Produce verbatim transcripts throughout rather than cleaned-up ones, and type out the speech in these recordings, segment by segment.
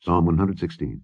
Psalm one hundred sixteen.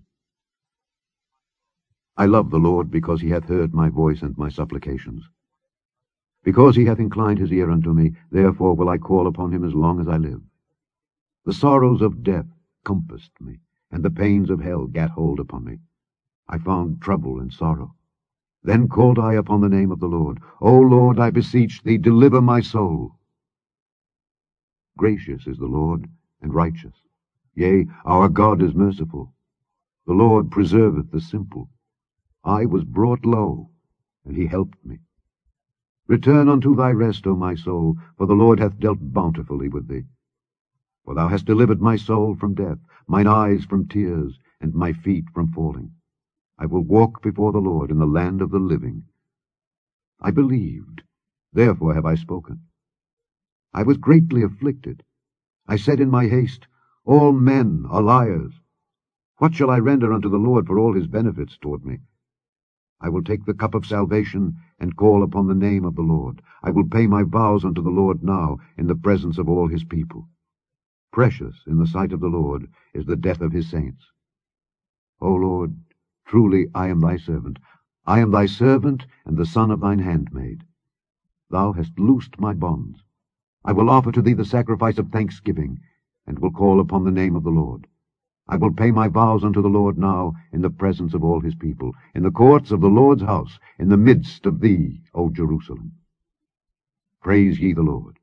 I love the Lord, because he hath heard my voice and my supplications. Because he hath inclined his ear unto me, therefore will I call upon him as long as I live. The sorrows of death compassed me, and the pains of hell gat hold upon me. I found trouble and sorrow. Then called I upon the name of the Lord. O Lord, I beseech thee, deliver my soul. Gracious is the Lord, and righteous. Yea, our God is merciful. The Lord preserveth the simple. I was brought low, and he helped me. Return unto thy rest, O my soul, for the Lord hath dealt bountifully with thee. For thou hast delivered my soul from death, mine eyes from tears, and my feet from falling. I will walk before the Lord in the land of the living. I believed, therefore have I spoken. I was greatly afflicted. I said in my haste, All men are liars. What shall I render unto the Lord for all his benefits toward me? I will take the cup of salvation, and call upon the name of the Lord. I will pay my vows unto the Lord now, in the presence of all his people. Precious in the sight of the Lord is the death of his saints. O Lord, truly I am thy servant. I am thy servant, and the son of thine handmaid. Thou hast loosed my bonds. I will offer to thee the sacrifice of thanksgiving, and will call upon the name of the Lord. I will pay my vows unto the Lord now, in the presence of all his people, in the courts of the Lord's house, in the midst of thee, O Jerusalem. Praise ye the Lord.